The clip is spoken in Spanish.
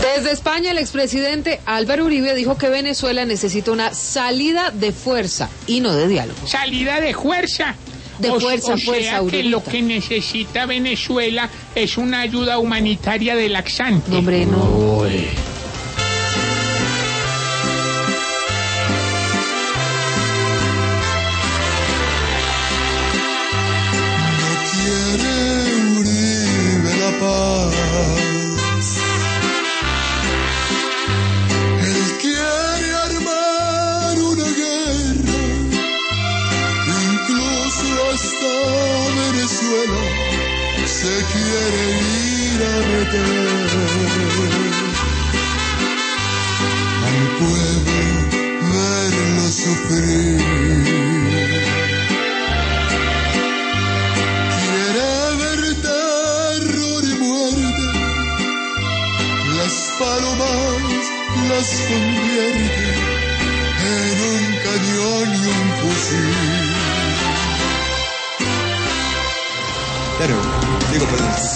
Desde España, el expresidente Álvaro Uribe dijo que Venezuela necesita una salida de fuerza y no de diálogo. ¿Salida de fuerza? Fuerza, o sea que Uribita. lo que necesita Venezuela es una ayuda humanitaria de laxante. No, hombre, no. Uy. Quiere Uribe la paz. Él quiere armar una guerra, incluso hasta Venezuela se quiere ir a meter. Al pueblo verlo sufrir. Palomas las convierte en un cañón y un fusil. Claro, digo, pues